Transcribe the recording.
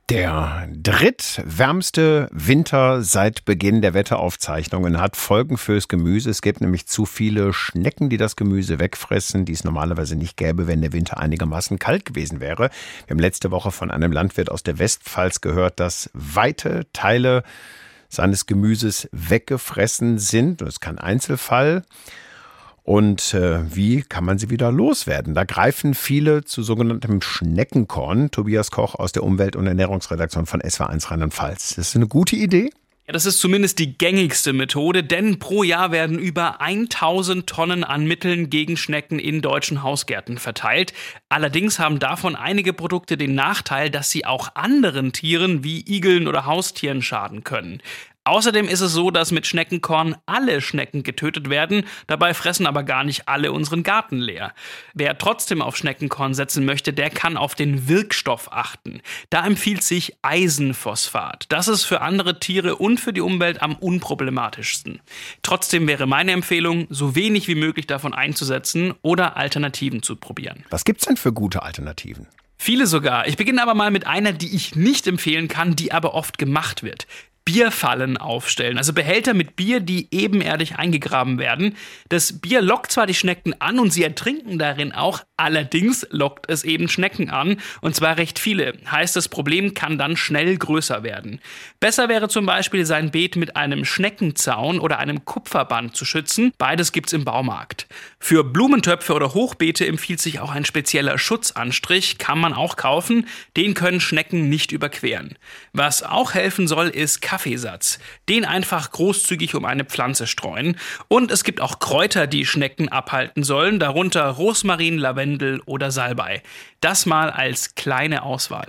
Der drittwärmste Winter seit Beginn der Wetteraufzeichnungen hat Folgen fürs Gemüse. Es gibt nämlich zu viele Schnecken, die das Gemüse wegfressen, die es normalerweise nicht gäbe, wenn der Winter einigermaßen kalt gewesen wäre. Wir haben letzte Woche von einem Landwirt aus der Westpfalz gehört, dass weite Teile seines Gemüses weggefressen sind. Das ist kein Einzelfall. Und wie kann man sie wieder loswerden? Da greifen viele zu sogenanntem Schneckenkorn. Tobias Koch aus der Umwelt- und Ernährungsredaktion von SWR1 Rheinland-Pfalz. Das ist eine gute Idee? Ja, das ist zumindest die gängigste Methode, denn pro Jahr werden über 1000 Tonnen an Mitteln gegen Schnecken in deutschen Hausgärten verteilt. Allerdings haben davon einige Produkte den Nachteil, dass sie auch anderen Tieren wie Igeln oder Haustieren schaden können. Außerdem ist es so, dass mit Schneckenkorn alle Schnecken getötet werden, dabei fressen aber gar nicht alle unseren Garten leer. Wer trotzdem auf Schneckenkorn setzen möchte, der kann auf den Wirkstoff achten. Da empfiehlt sich Eisenphosphat. Das ist für andere Tiere und für die Umwelt am unproblematischsten. Trotzdem wäre meine Empfehlung, so wenig wie möglich davon einzusetzen oder Alternativen zu probieren. Was gibt's denn für gute Alternativen? Viele sogar. Ich beginne aber mal mit einer, die ich nicht empfehlen kann, die aber oft gemacht wird. Bierfallen aufstellen, also Behälter mit Bier, die ebenerdig eingegraben werden. Das Bier lockt zwar die Schnecken an und sie ertrinken darin auch, allerdings lockt es eben Schnecken an, und zwar recht viele. Heißt, das Problem kann dann schnell größer werden. Besser wäre zum Beispiel, sein Beet mit einem Schneckenzaun oder einem Kupferband zu schützen. Beides gibt's im Baumarkt. Für Blumentöpfe oder Hochbeete empfiehlt sich auch ein spezieller Schutzanstrich, kann man auch kaufen. Den können Schnecken nicht überqueren. Was auch helfen soll, ist Kaffeesatz. Den einfach großzügig um eine Pflanze streuen. Und es gibt auch Kräuter, die Schnecken abhalten sollen, darunter Rosmarin, Lavendel oder Salbei. Das mal als kleine Auswahl.